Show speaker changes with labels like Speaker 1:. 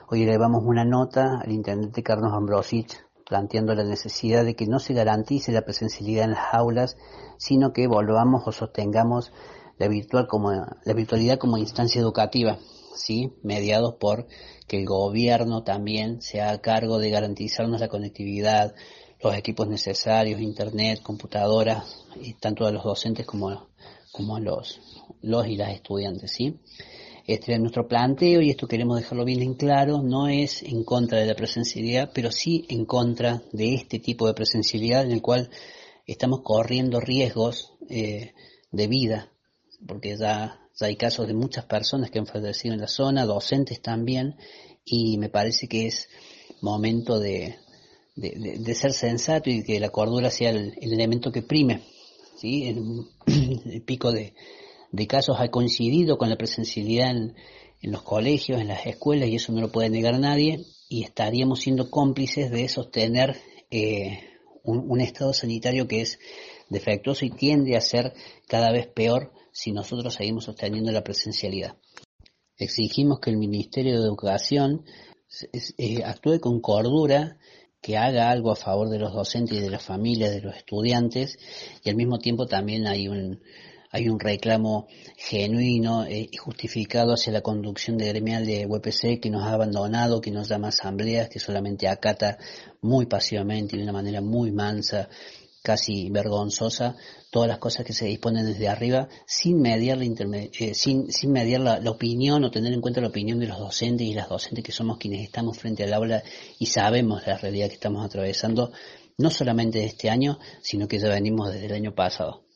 Speaker 1: Hoy elevamos una nota al intendente Carlos Ambrosich planteando la necesidad de que no se garantice la presencialidad en las aulas, sino que volvamos o sostengamos la virtualidad como instancia educativa, ¿sí? Mediados por que el gobierno también se haga cargo de garantizarnos la conectividad, los equipos necesarios, internet, computadoras, y tanto a los docentes como a los y las estudiantes, ¿sí? Este es nuestro planteo y esto queremos dejarlo bien en claro, no es en contra de la presencialidad, pero sí en contra de este tipo de presencialidad en el cual estamos corriendo riesgos de vida, porque ya hay casos de muchas personas que han fallecido en la zona, docentes también, y me parece que es momento de ser sensato y que la cordura sea el elemento que prime, ¿sí? El pico de casos ha coincidido con la presencialidad en los colegios, en las escuelas, y eso no lo puede negar nadie, y estaríamos siendo cómplices de sostener un estado sanitario que es defectuoso y tiende a ser cada vez peor si nosotros seguimos sosteniendo la presencialidad. Exigimos que el Ministerio de Educación actúe con cordura, que haga algo a favor de los docentes y de las familias, de los estudiantes, y al mismo tiempo también hay un reclamo genuino y justificado hacia la conducción de gremial de UPC que nos ha abandonado, que nos llama a asambleas, que solamente acata muy pasivamente y de una manera muy mansa, casi vergonzosa, todas las cosas que se disponen desde arriba sin mediar sin mediar la opinión o tener en cuenta la opinión de los docentes y las docentes que somos quienes estamos frente al aula y sabemos la realidad que estamos atravesando, no solamente de este año, sino que ya venimos desde el año pasado.